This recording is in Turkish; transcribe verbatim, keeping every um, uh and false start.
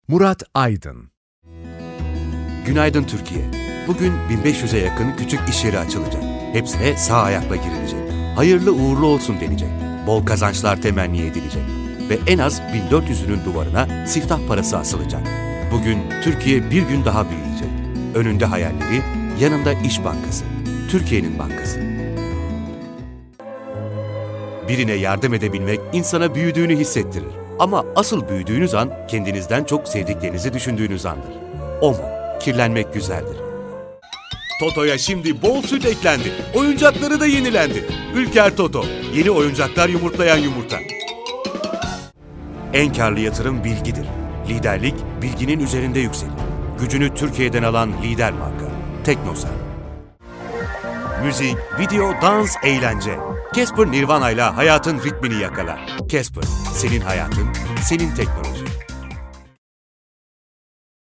Murat Aydın. Günaydın Türkiye. Bugün bin beş yüze yakın küçük iş yeri açılacak. Hepsine sağ ayakla girilecek. Hayırlı uğurlu olsun denecek. Bol kazançlar temenni edilecek. Ve en az bin dört yüzünün duvarına siftah parası asılacak. Bugün Türkiye bir gün daha büyüyecek. Önünde hayalleri, yanında İş Bankası. Türkiye'nin bankası. Birine yardım edebilmek insana büyüdüğünü hissettirir. Ama asıl büyüdüğünüz an kendinizden çok sevdiklerinizi düşündüğünüz andır. O mu? Kirlenmek güzeldir. Toto'ya şimdi bol süt eklendi. Oyuncakları da yenilendi. Ülker Toto. Yeni oyuncaklar yumurtlayan yumurta. En karlı yatırım bilgidir. Liderlik bilginin üzerinde yükselir. Gücünü Türkiye'den alan lider marka. Teknosa. Müzik, video, dans, eğlence. Casper Nirvana ile hayatın ritmini yakala. Casper, senin hayatın, senin teknoloji.